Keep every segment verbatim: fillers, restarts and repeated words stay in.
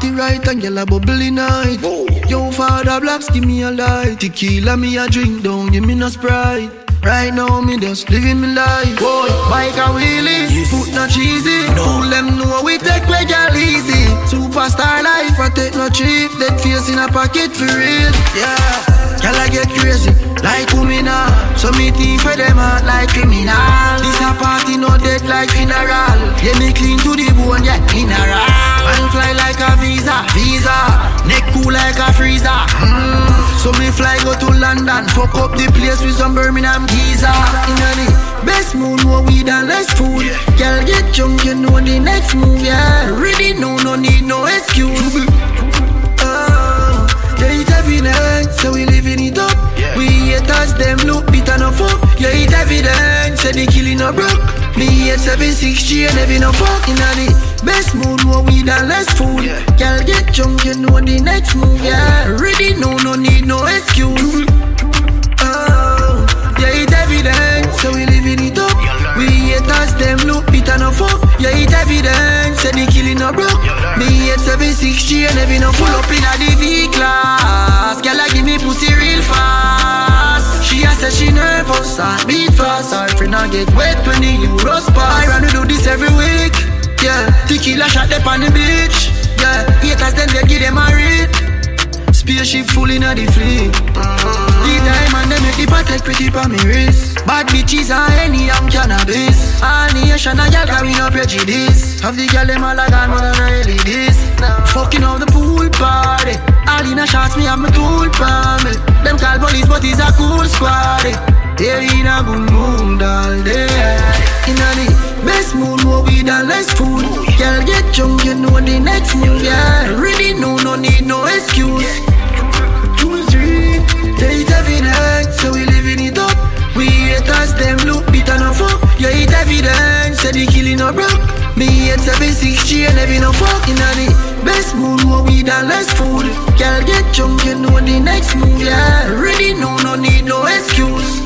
party right and gyal a bubbly night. Yo, Father Blacks, give me a light. Tequila me a drink, don't give me no Sprite. Right now me just living my life. Boy, bike a wheelie, yes. Foot not cheesy. No. Fool them know we take we girl easy. Superstar life, I take no cheap. Dead face in a pocket for real. Yeah, girl I get crazy like Kumina. So me think for them out like criminal. This a party no dead like funeral. Yeah, me clean to the bone, yeah, mineral. Man fly like a visa, visa. Neck cool like a freezer. Mm. So me fly go to London, fuck up the place with some Birmingham geezer. In the best mood, more weed and less food. Girl get drunk, you know the next move, yeah. Ready, no, no need no excuse. Oh, yeah, it evident, so we living it up. We haters, them look bitter no fuck. Yeah, it evident, say the killing no broke. Me at seven six G and having no fuck. In the best mood, more weed and less food. Girl get drunk, you know the next move, yeah. Ready, no, no need no excuse. Oh, yeah, it evident, so we living it up. We haters, them look bitter no fuck. Yeah, it evident, say the killing no broke. Me at seven six G and having no full up in a D V class. Girl, I give me pussy real fast. She a say she nervous, I beat fast. Her friend I get wet when the Euros pass. I run to do this every week. Yeah, tequila shot up on the beach. Yeah, haters then they give them a read. Spaceship full in a the fleet. The diamond they make the patek pretty pa me wrist. Bad bitches and any young cannabis. All nation a girl carry no prejudice. Have the girl them all a gone more than really this. Fucking out the pool party. All in a shots me have my tool pa me. Them call police but it's a cool squad. They in a good mood all day. In a the best mood, more weed and less food. Girl get drunk, you know the next move, yeah. Really no, no need no excuse. Two, three, yeah, it evident, so we living it up. We haters, them look bitter no fuck. Yeah, it evident, say the killing no broke. Me at seven six G and having no fuck. In a the best mood, more weed and less food. Girl get drunk, you know the next move, yeah. Really no, no need no excuse.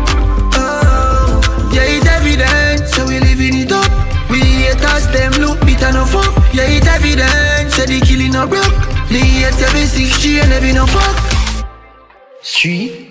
Yeah, it evident, so we living it up. We haters, them look bitter no fuck. Yeah, it evident, say the killing no broke. Me at seven six G and having no fuck. Street